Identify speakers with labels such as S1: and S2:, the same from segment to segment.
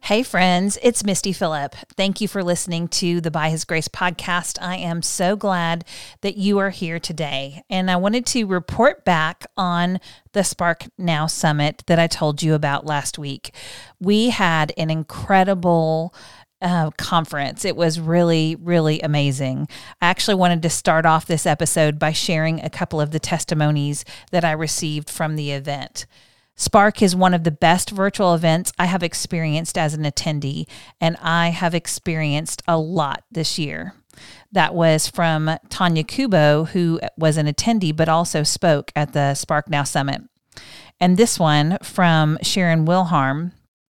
S1: Hey friends, it's Misty Phillip. Thank you for listening to the By His Grace podcast. I am so glad that you are here today. And I wanted to report back on the Spark Now Summit that I told you about last week. We had an incredible conference. It was really, really amazing. I actually wanted to start off this episode by sharing a couple of the testimonies that I received from the event. Spark is one of the best virtual events I have experienced as an attendee, and I have experienced a lot this year. That was from Tanya Kubo, who was an attendee but also spoke at the Spark Now Summit. And this one from Sharon Wilharm.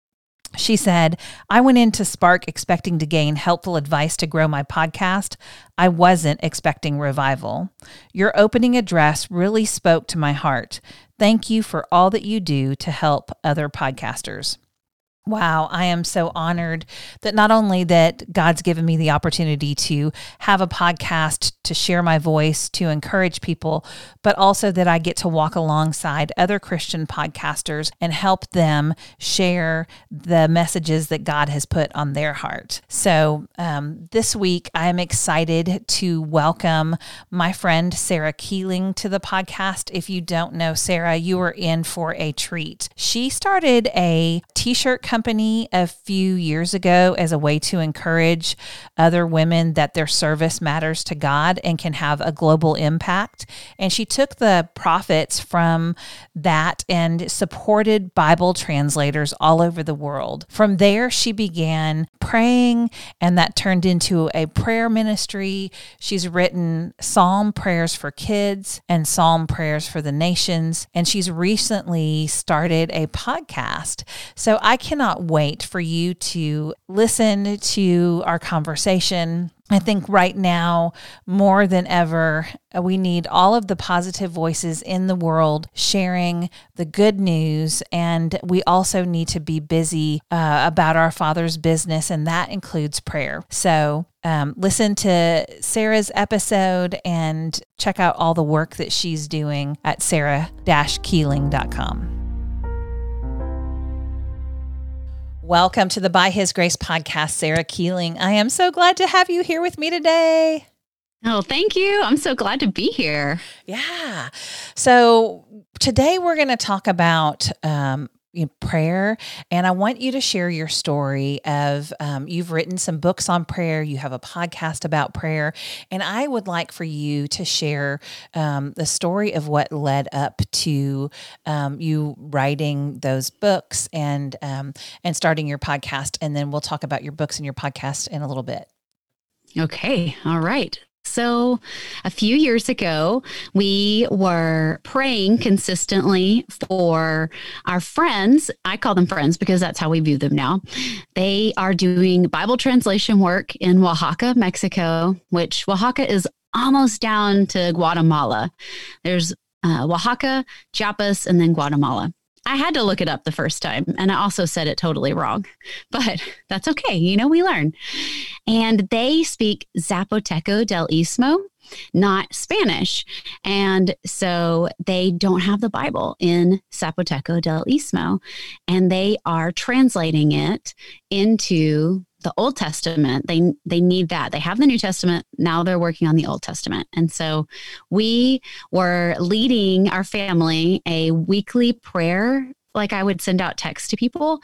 S1: She said, I went into Spark expecting to gain helpful advice to grow my podcast. I wasn't expecting revival. Your opening address really spoke to my heart. Thank you for all that you do to help other podcasters. Wow, I am so honored that not only that God's given me the opportunity to have a podcast, to share my voice, to encourage people, but also that I get to walk alongside other Christian podcasters and help them share the messages that God has put on their heart. So this week, I am excited to welcome my friend Sarah Keeling to the podcast. If you don't know Sarah, you are in for a treat. She started a t-shirt company a few years ago as a way to encourage other women that their service matters to God and can have a global impact. And she took the profits from that and supported Bible translators all over the world. From there, she began praying, and that turned into a prayer ministry. She's written psalm prayers for kids and psalm prayers for the nations, and she's recently started a podcast. So I cannot wait for you to listen to our conversation. I think right now, more than ever, we need all of the positive voices in the world sharing the good news. And we also need to be busy about our Father's business, and that includes prayer. So listen to Sarah's episode and check out all the work that she's doing at sarah-keeling.com. Welcome to the By His Grace podcast, Sarah Keeling. I am so glad to have you here with me today.
S2: Oh, thank you. I'm so glad to be here.
S1: Yeah. So today we're going to talk about prayer, and I want you to share your story of you've written some books on prayer, you have a podcast about prayer, and I would like for you to share the story of what led up to you writing those books and starting your podcast, and then we'll talk about your books and your podcast in a little bit.
S2: Okay. All right. So a few years ago, we were praying consistently for our friends. I call them friends because that's how we view them now. They are doing Bible translation work in Oaxaca, Mexico, which Oaxaca is almost down to Guatemala. There's Oaxaca, Chiapas, and then Guatemala. I had to look it up the first time, and I also said it totally wrong, but that's okay. You know, we learn. And they speak Zapoteco del Istmo, not Spanish. And so they don't have the Bible in Zapoteco del Istmo, and they are translating it into the Old Testament. They need that. They have the New Testament. Now they're working on the Old Testament. And so we were leading our family a weekly prayer, like I would send out texts to people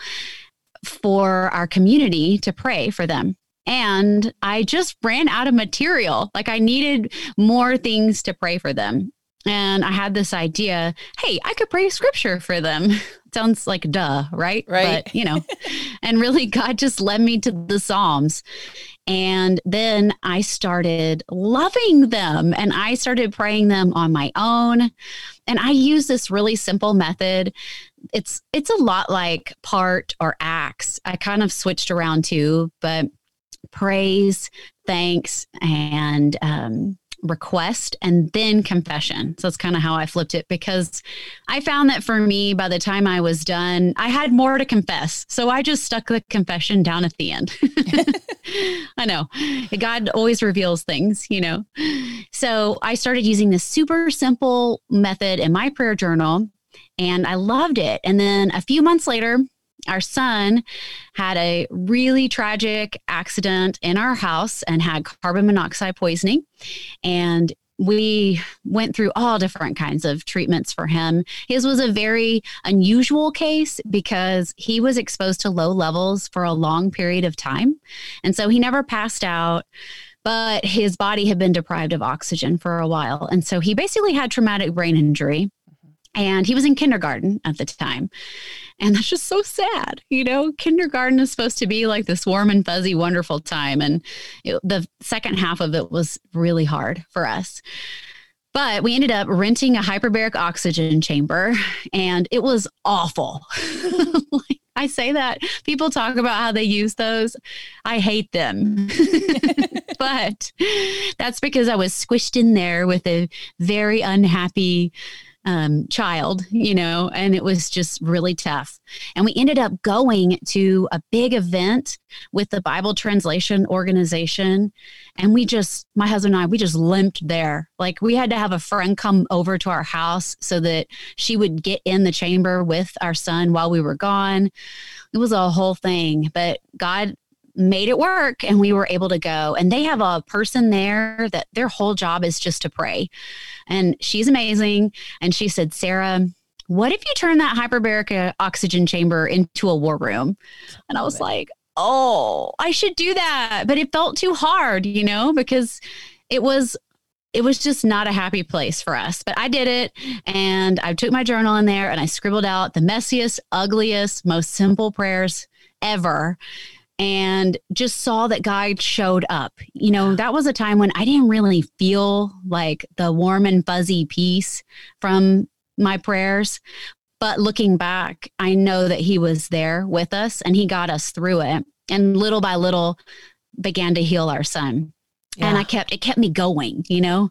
S2: for our community to pray for them. And I just ran out of material. Like I needed more things to pray for them. And I had this idea, hey, I could pray scripture for them. Sounds like duh, right?
S1: Right.
S2: But, and really God just led me to the Psalms. And then I started loving them and I started praying them on my own. And I use this really simple method. It's a lot like part or acts. I kind of switched around too, but praise, thanks, and request, and then confession. So it's kind of how I flipped it, because I found that for me, by the time I was done, I had more to confess. So I just stuck the confession down at the end. I know God always reveals things, So I started using this super simple method in my prayer journal, and I loved it. And then a few months later, our son had a really tragic accident in our house and had carbon monoxide poisoning. And we went through all different kinds of treatments for him. His was a very unusual case because he was exposed to low levels for a long period of time. And so he never passed out, but his body had been deprived of oxygen for a while. And so he basically had traumatic brain injury. And he was in kindergarten at the time. And that's just so sad. Kindergarten is supposed to be like this warm and fuzzy, wonderful time. And the second half of it was really hard for us. But we ended up renting a hyperbaric oxygen chamber, and it was awful. I say that people talk about how they use those. I hate them. But that's because I was squished in there with a very unhappy child, and it was just really tough. And we ended up going to a big event with the Bible Translation Organization. And my husband and I, we just limped there. Like, we had to have a friend come over to our house so that she would get in the chamber with our son while we were gone. It was a whole thing, but God made it work and we were able to go. And they have a person there that their whole job is just to pray. And she's amazing. And she said, Sarah, what if you turn that hyperbaric oxygen chamber into a war room? And I was like, oh, I should do that. But it felt too hard, because it was just not a happy place for us. But I did it, and I took my journal in there and I scribbled out the messiest, ugliest, most simple prayers ever. And just saw that God showed up. That was a time when I didn't really feel like the warm and fuzzy peace from my prayers. But looking back, I know that he was there with us and he got us through it. And little by little began to heal our son. Yeah. And it kept me going,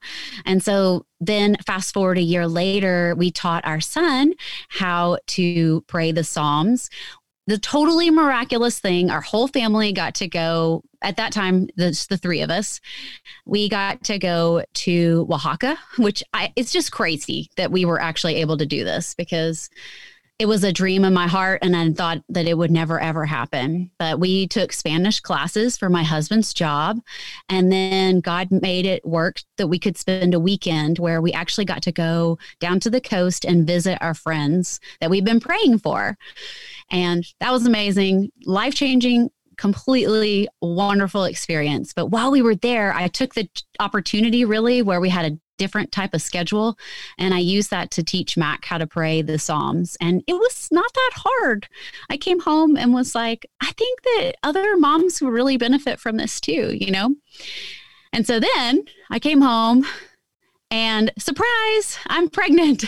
S2: And so then fast forward a year later, we taught our son how to pray the Psalms. The totally miraculous thing, our whole family got to go. At that time, the three of us, we got to go to Oaxaca, which it's just crazy that we were actually able to do this because it was a dream in my heart and I thought that it would never, ever happen. But we took Spanish classes for my husband's job. And then God made it work that we could spend a weekend where we actually got to go down to the coast and visit our friends that we've been praying for. And that was amazing, life-changing, completely wonderful experience. But while we were there, I took the opportunity really where we had a different type of schedule. And I used that to teach Mac how to pray the Psalms. And it was not that hard. I came home and was like, I think that other moms would really benefit from this too, And so then I came home and surprise, I'm pregnant.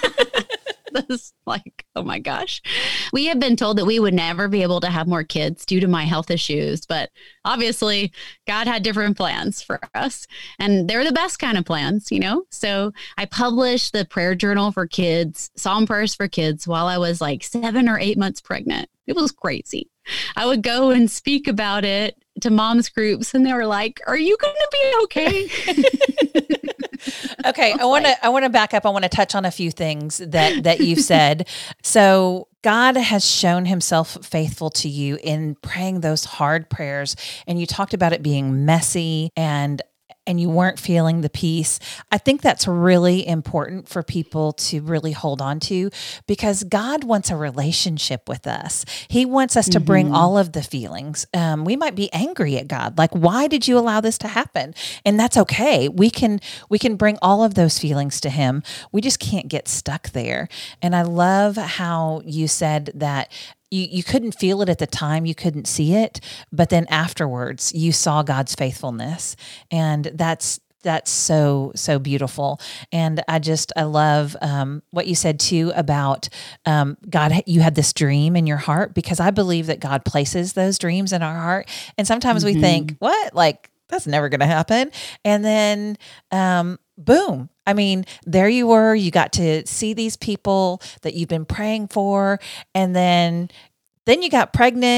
S2: This like, oh my gosh. We had been told that we would never be able to have more kids due to my health issues, but obviously God had different plans for us and they're the best kind of plans, So I published the prayer journal for kids, Psalm prayers for kids while I was like 7 or 8 months pregnant. It was crazy. I would go and speak about it to moms groups and they were like, are you going to be okay?
S1: Okay, I want to back up. I want to touch on a few things that you've said. So God has shown himself faithful to you in praying those hard prayers. And you talked about it being messy and you weren't feeling the peace. I think that's really important for people to really hold on to because God wants a relationship with us. He wants us to bring all of the feelings. We might be angry at God. Like, why did you allow this to happen? And that's okay. We can bring all of those feelings to him. We just can't get stuck there. And I love how you said that you couldn't feel it at the time, you couldn't see it, but then afterwards you saw God's faithfulness. And that's so beautiful. And I love what you said too about God, you had this dream in your heart, because I believe that God places those dreams in our heart. And sometimes we think, what? Like, that's never going to happen. And then, boom. I mean, there you were, you got to see these people that you've been praying for. And then you got pregnant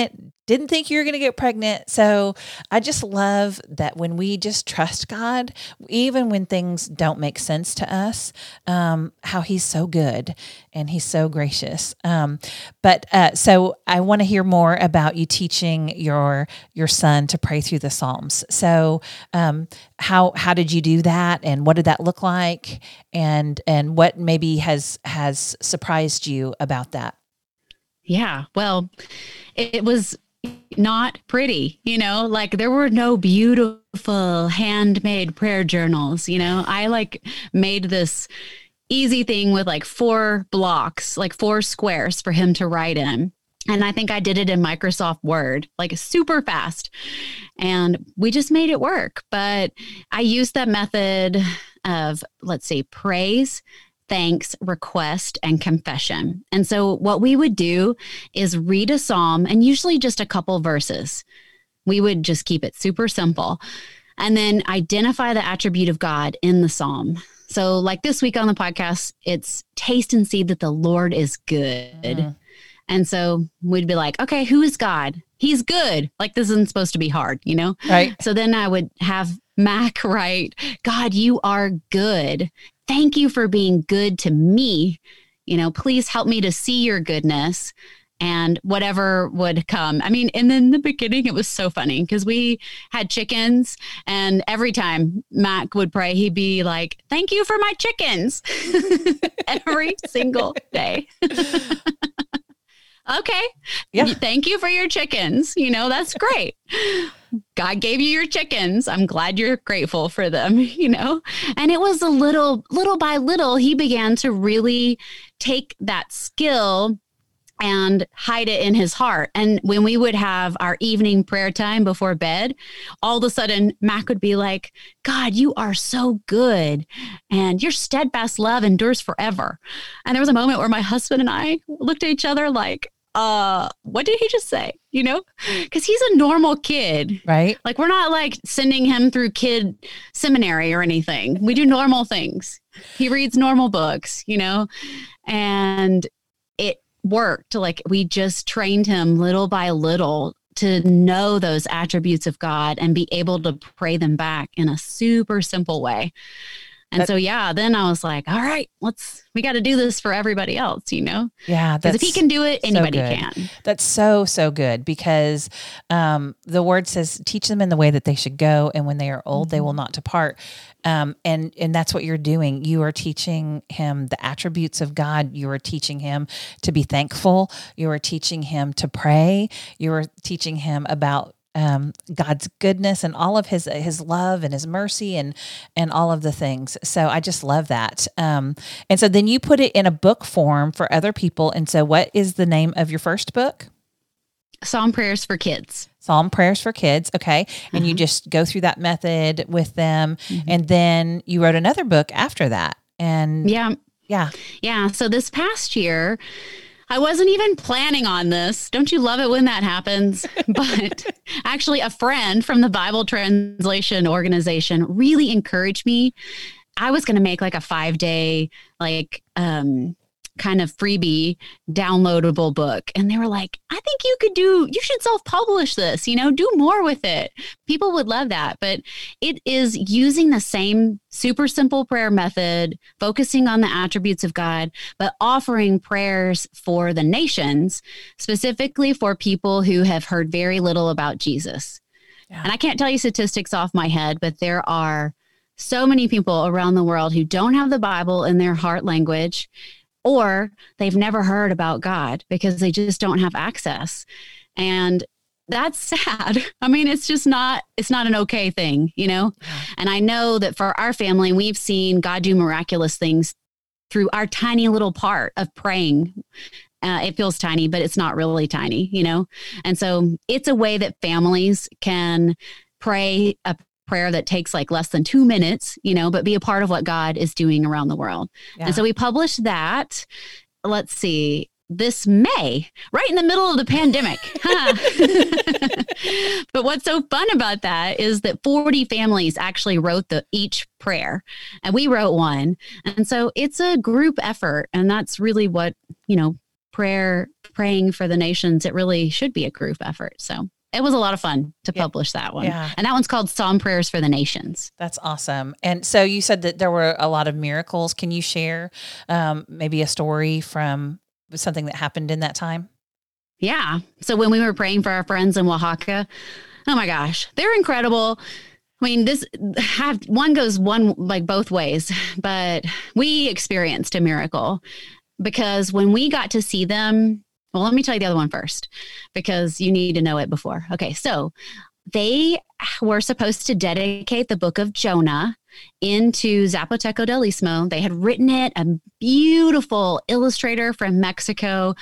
S1: didn't think you were going to get pregnant. So I just love that when we just trust God, even when things don't make sense to us, how he's so good and he's so gracious. So I want to hear more about you teaching your son to pray through the Psalms. So how did you do that, and what did that look like, and what maybe has surprised you about that?
S2: Yeah, well, it was not pretty, like there were no beautiful handmade prayer journals. I like made this easy thing with like 4 blocks, like 4 squares for him to write in. And I think I did it in Microsoft Word, like super fast. And we just made it work. But I used that method of, let's say, praise, thanks, request, and confession. And so what we would do is read a psalm, and usually just a couple verses. We would just keep it super simple. And then identify the attribute of God in the psalm. So like this week on the podcast, it's taste and see that the Lord is good. Mm. And so we'd be like, okay, who is God? He's good. Like this isn't supposed to be hard, Right. So then I would have Mac write, God, you are good. Thank you for being good to me. Please help me to see your goodness, and whatever would come. I mean, and then in the beginning, it was so funny because we had chickens, and every time Mac would pray, he'd be like, thank you for my chickens every single day. Okay. Yeah. Thank you for your chickens. That's great. God gave you your chickens. I'm glad you're grateful for them, And it was a little by little, he began to really take that skill and hide it in his heart. And when we would have our evening prayer time before bed, all of a sudden Mac would be like, God, you are so good, and your steadfast love endures forever. And there was a moment where my husband and I looked at each other like, what did he just say? Because he's a normal kid,
S1: right?
S2: Like we're not like sending him through kid seminary or anything. We do normal things. He reads normal books, and it worked. Like we just trained him little by little to know those attributes of God and be able to pray them back in a super simple way. And so, then I was like, all right, we got to do this for everybody else,
S1: Yeah.
S2: Because if he can do it, anybody can.
S1: That's so good, because the word says, teach them in the way that they should go, and when they are old, they will not depart. And that's what you're doing. You are teaching him the attributes of God. You are teaching him to be thankful. You are teaching him to pray. You are teaching him about God's goodness and all of his love and his mercy and all of the things. So I just love that. And so then you put it in a book form for other people. And so what is the name of your first book?
S2: Psalm Prayers for Kids.
S1: Psalm Prayers for Kids. Okay. And you just go through that method with them. And then you wrote another book after that. And yeah.
S2: So this past year, I wasn't even planning on this. Don't you love it when that happens? But actually, a friend from the Bible Translation Organization really encouraged me. I was going to make like a 5-day, kind of freebie downloadable book. And they were like, I think you should self-publish this, do more with it. People would love that. But it is using the same super simple prayer method, focusing on the attributes of God, but offering prayers for the nations, specifically for people who have heard very little about Jesus. Yeah. And I can't tell you statistics off my head, but there are so many people around the world who don't have the Bible in their heart language, or they've never heard about God because they just don't have access. And that's sad. I mean, it's not an okay thing, And I know that for our family, we've seen God do miraculous things through our tiny little part of praying. It feels tiny, but it's not really tiny, And so it's a way that families can pray a prayer that takes like less than 2 minutes, but be a part of what God is doing around the world. Yeah. And so we published that, let's see, this May, right in the middle of the pandemic. But what's so fun about that is that 40 families actually wrote each prayer, and we wrote one. And so it's a group effort. And that's really what, prayer praying for the nations, it really should be a group effort. So it was a lot of fun to publish that one.
S1: Yeah.
S2: And that one's called Psalm Prayers for the Nations.
S1: That's awesome. And so you said that there were a lot of miracles. Can you share maybe a story from something that happened in that time?
S2: Yeah. So when we were praying for our friends in Oaxaca, oh my gosh, they're incredible. I mean, one goes both ways, but we experienced a miracle because when we got to see them, well, let me tell you the other one first, because you need to know it before. Okay, so they were supposed to dedicate the book of Jonah into Zapoteco del Istmo. They had written it. A beautiful illustrator from Mexico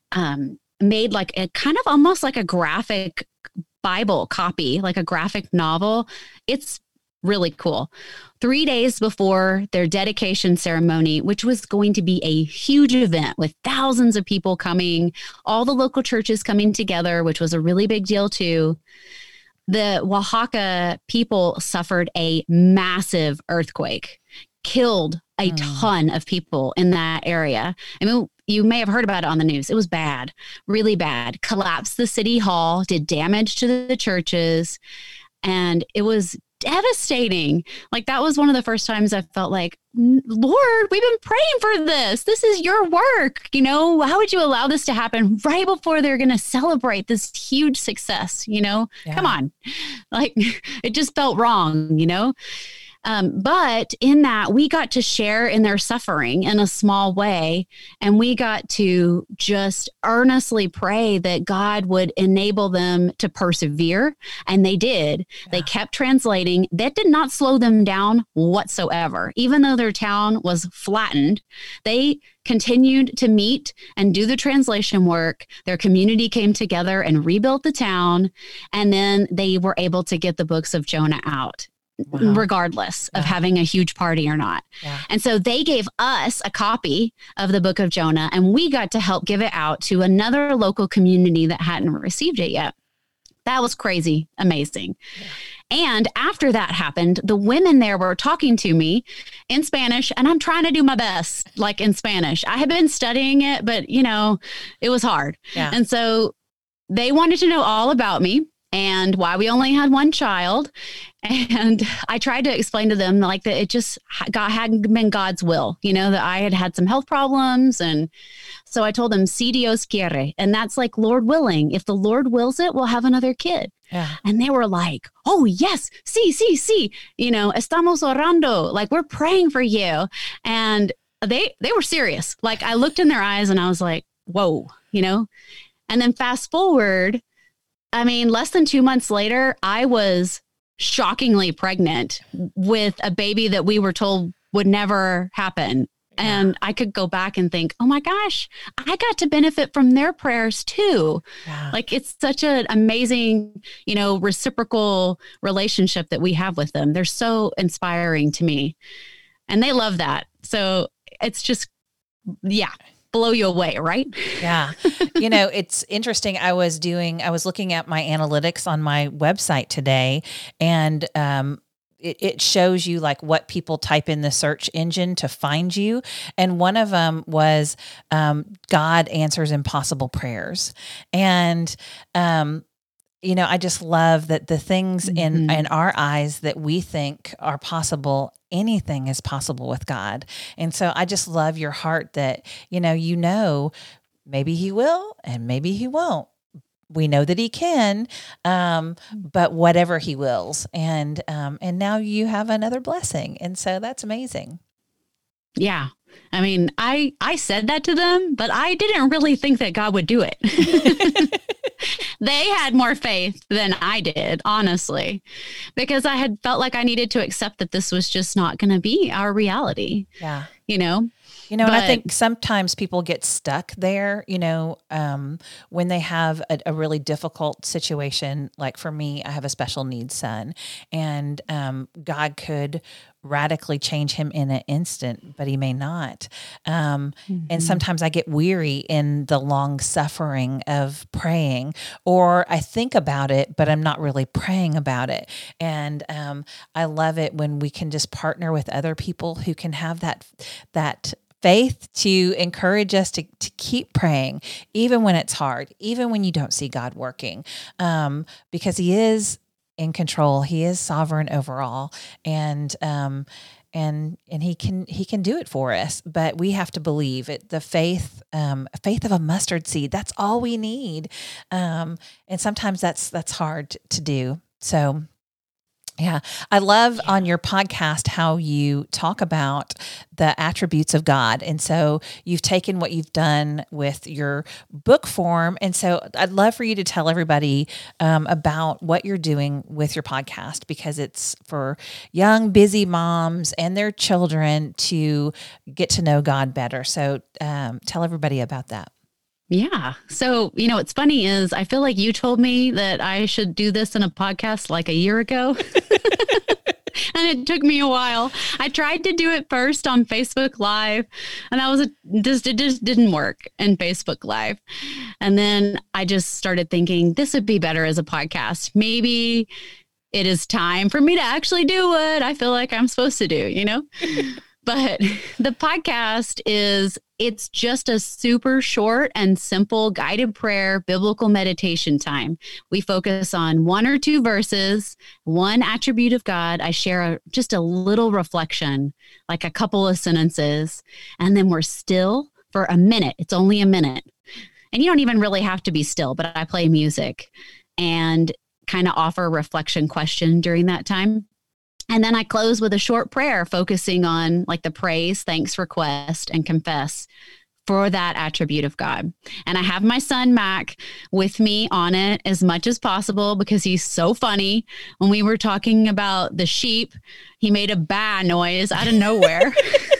S2: made like a kind of almost like a graphic Bible copy, like a graphic novel. It's really cool. 3 days before their dedication ceremony, which was going to be a huge event with thousands of people coming, all the local churches coming together, which was a really big deal too, the Oaxaca people suffered a massive earthquake, killed a ton of people in that area. I mean, you may have heard about it on the news. It was bad, really bad. Collapsed the city hall, did damage to the churches, and it was devastating. Like that was one of the first times I felt like, Lord, we've been praying for this. This is your work. You know, how would you allow this to happen right before they're going to celebrate this huge success? You know, Come on. Like it just felt wrong, you know? But in that, we got to share in their suffering in a small way. And we got to just earnestly pray that God would enable them to persevere. And they did. Yeah. They kept translating. That did not slow them down whatsoever. Even though their town was flattened, they continued to meet and do the translation work. Their community came together and rebuilt the town. And then they were able to get the books of Jonah out. Wow. Regardless of having a huge party or not. Yeah. And so they gave us a copy of the book of Jonah, and we got to help give it out to another local community that hadn't received it yet. That was crazy, amazing. Yeah. And after that happened, the women there were talking to me in Spanish, and I'm trying to do my best, like in Spanish. I had been studying it, but you know, it was hard. Yeah. And so they wanted to know all about me and why we only had one child. And I tried to explain to them like that it just hadn't been God's will, you know, that I had some health problems. And so I told them, si Dios quiere. And that's like, Lord willing. If the Lord wills it, we'll have another kid. Yeah. And they were like, oh, yes, sí, you know, estamos orando. Like, we're praying for you. And they were serious. Like, I looked in their eyes and I was like, whoa, you know. And then fast forward, I mean, less than 2 months later, I was shockingly pregnant with a baby that we were told would never happen. Yeah. And I could go back and think, oh my gosh, I got to benefit from their prayers too. Yeah. Like it's such an amazing, you know, reciprocal relationship that we have with them. They're so inspiring to me and they love that. So it's just, yeah. Blow you away, right?
S1: Yeah. You know, it's interesting. I was looking at my analytics on my website today, and it shows you like what people type in the search engine to find you. And one of them was God answers impossible prayers. And you know, I just love that the things in our eyes that we think are possible, anything is possible with God. And so I just love your heart that, you know, maybe he will and maybe he won't. We know that he can, but whatever he wills. And now you have another blessing. And so that's amazing.
S2: Yeah. I mean, I said that to them, but I didn't really think that God would do it. They had more faith than I did, honestly, because I had felt like I needed to accept that this was just not going to be our reality. Yeah. You know,
S1: and I think sometimes people get stuck there, you know, when they have a really difficult situation. Like for me, I have a special needs son, and God could radically change him in an instant, but he may not. And sometimes I get weary in the long suffering of praying, or I think about it, but I'm not really praying about it. And I love it when we can just partner with other people who can have that faith to encourage us to keep praying, even when it's hard, even when you don't see God working, because He is in control. He is sovereign over all, and he can do it for us, but we have to believe it. The faith of a mustard seed. That's all we need, and sometimes that's hard to do. So. Yeah. I love on your podcast how you talk about the attributes of God. And so you've taken what you've done with your book form. And so I'd love for you to tell everybody about what you're doing with your podcast, because it's for young, busy moms and their children to get to know God better. So tell everybody about that.
S2: Yeah. So, what's funny is I feel like you told me that I should do this in a podcast like a year ago. And it took me a while. I tried to do it first on Facebook Live, and it just didn't work in Facebook Live. And then I just started thinking this would be better as a podcast. Maybe it is time for me to actually do what I feel like I'm supposed to do, But the podcast it's just a super short and simple guided prayer, biblical meditation time. We focus on one or two verses, one attribute of God. I share just a little reflection, like a couple of sentences, and then we're still for a minute. It's only a minute. And you don't even really have to be still, but I play music and kind of offer a reflection question during that time. And then I close with a short prayer focusing on like the praise, thanks, request, and confess for that attribute of God. And I have my son, Mac, with me on it as much as possible because he's so funny. When we were talking about the sheep, he made a baa noise out of nowhere.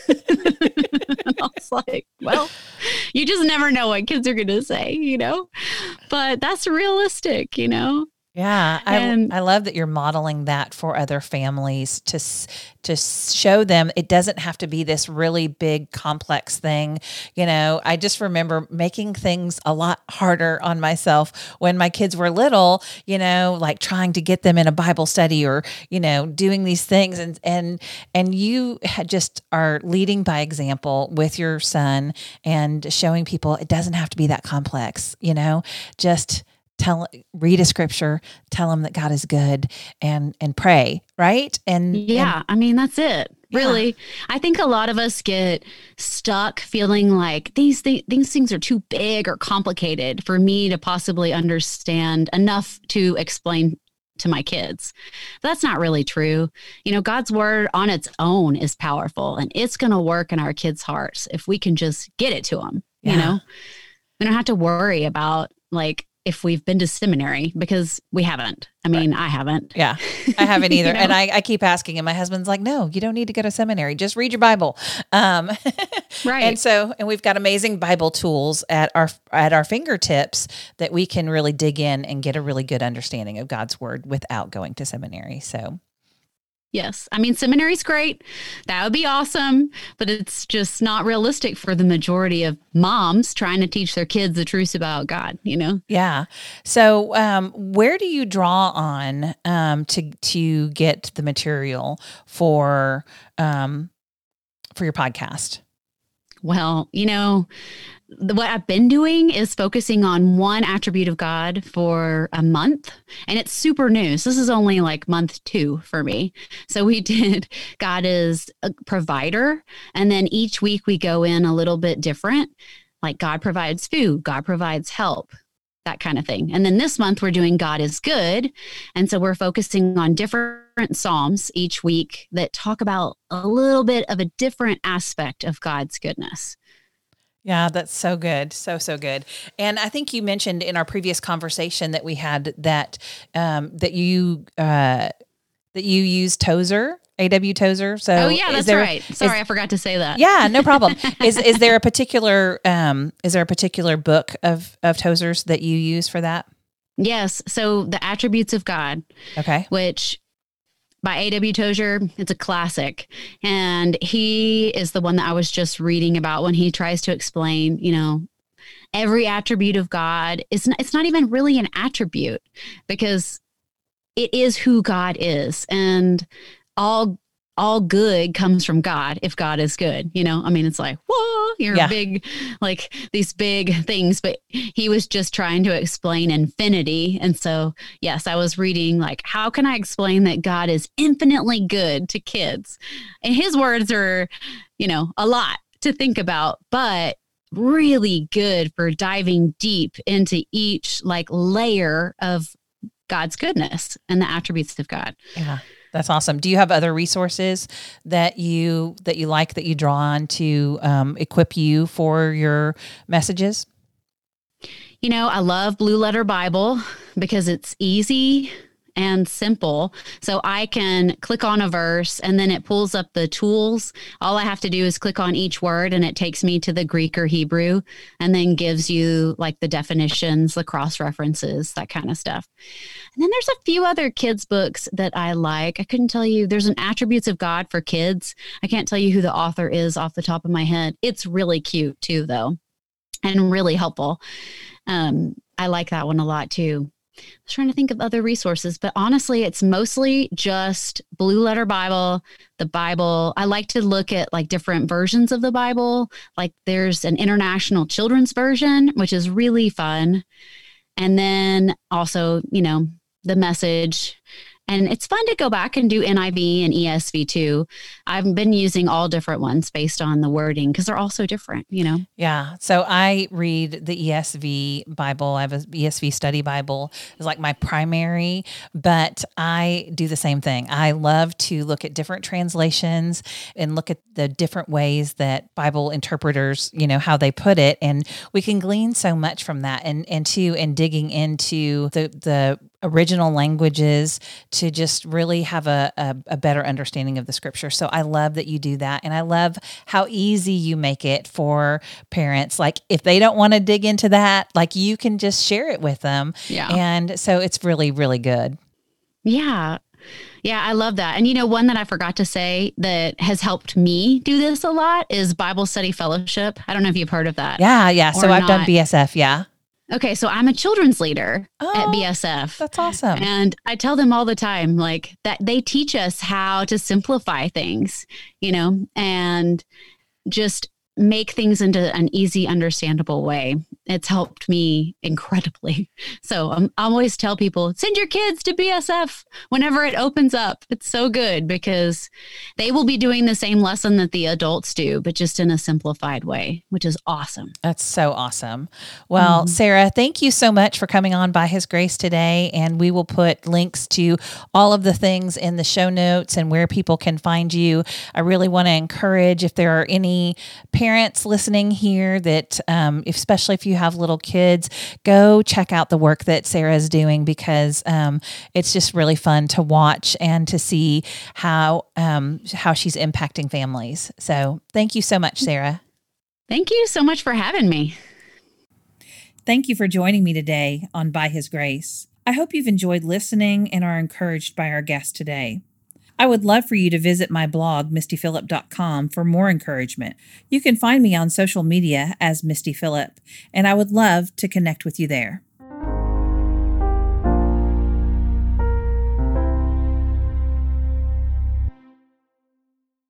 S2: And I was like, well, you just never know what kids are going to say, but that's realistic,
S1: Yeah, I love that you're modeling that for other families to show them it doesn't have to be this really big, complex thing. I just remember making things a lot harder on myself when my kids were little, like trying to get them in a Bible study or, doing these things. And you just are leading by example with your son and showing people it doesn't have to be that complex, just read a scripture, tell them that God is good, and pray, right? And
S2: that's it. Really, yeah. I think a lot of us get stuck feeling like these things are too big or complicated for me to possibly understand enough to explain to my kids. But that's not really true. God's word on its own is powerful, and it's going to work in our kids' hearts if we can just get it to them. We don't have to worry about if we've been to seminary, because we haven't. I haven't.
S1: Yeah, I haven't either. And I keep asking, and my husband's like, no, you don't need to go to seminary. Just read your Bible.
S2: Right.
S1: And we've got amazing Bible tools at our fingertips that we can really dig in and get a really good understanding of God's word without going to seminary. So.
S2: Yes. Seminary's great. That would be awesome, but it's just not realistic for the majority of moms trying to teach their kids the truth about God,
S1: Yeah. So, where do you draw on to get the material for your podcast?
S2: Well, what I've been doing is focusing on one attribute of God for a month, and it's super new. So this is only like month 2 for me. So we did God is a provider, and then each week we go in a little bit different, like God provides food, God provides help, that kind of thing. And then this month we're doing God is good. And so we're focusing on different Psalms each week that talk about a little bit of a different aspect of God's goodness.
S1: Yeah, that's so good. So good. And I think you mentioned in our previous conversation that we had that you use Tozer, A.W. Tozer. So
S2: that's right. Sorry, I forgot to say that.
S1: Yeah, no problem. Is there a particular book of Tozer's that you use for that?
S2: Yes. So the Attributes of God.
S1: Okay.
S2: Which by A.W. Tozer, it's a classic. And he is the one that I was just reading about when he tries to explain, every attribute of God. It's not even really an attribute, because it is who God is. And all all good comes from God if God is good. I mean, it's like, whoa, you're big, like these big things, but he was just trying to explain infinity. And so, yes, I was reading like, how can I explain that God is infinitely good to kids? And his words are, a lot to think about, but really good for diving deep into each like layer of God's goodness and the attributes of God.
S1: Yeah. That's awesome. Do you have other resources that you like, that you draw on to equip you for your messages?
S2: I love Blue Letter Bible because it's easy and simple. So I can click on a verse and then it pulls up the tools. All I have to do is click on each word and it takes me to the Greek or Hebrew and then gives you like the definitions, the cross references, that kind of stuff. And then there's a few other kids books that I like. I couldn't tell you. There's an Attributes of God for Kids. I can't tell you who the author is off the top of my head. It's really cute too, though, and really helpful. I like that one a lot too. I was trying to think of other resources, but honestly, it's mostly just Blue Letter Bible, the Bible. I like to look at like different versions of the Bible. Like there's an International Children's Version, which is really fun. And then also, the Message. And it's fun to go back and do NIV and ESV too. I've been using all different ones based on the wording because they're all so different,
S1: Yeah. So I read the ESV Bible. I have an ESV study Bible. It's like my primary, but I do the same thing. I love to look at different translations and look at the different ways that Bible interpreters, how they put it. And we can glean so much from that and digging into the original languages to just really have a better understanding of the scripture. So I love that you do that. And I love how easy you make it for parents. Like if they don't want to dig into that, like you can just share it with them.
S2: Yeah.
S1: And so it's really, really good.
S2: Yeah. Yeah, I love that. And one that I forgot to say that has helped me do this a lot is Bible Study Fellowship. I don't know if you've heard of that.
S1: Yeah. So I've done BSF. Yeah.
S2: Okay, so I'm a children's leader at BSF.
S1: That's awesome.
S2: And I tell them all the time, like that they teach us how to simplify things, and just make things into an easy, understandable way. It's helped me incredibly. So I always tell people, send your kids to BSF whenever it opens up. It's so good because they will be doing the same lesson that the adults do, but just in a simplified way, which is awesome.
S1: That's so awesome. Well, Sarah, thank you so much for coming on By His Grace today. And we will put links to all of the things in the show notes and where people can find you. I really want to encourage, if there are any parents listening here that, especially if you have little kids, go check out the work that Sarah is doing because it's just really fun to watch and to see how she's impacting families. So thank you so much, Sarah.
S2: Thank you so much for having me.
S1: Thank you for joining me today on By His Grace. I hope you've enjoyed listening and are encouraged by our guest today. I would love for you to visit my blog, mistyphillip.com, for more encouragement. You can find me on social media as Misty Phillip, and I would love to connect with you there.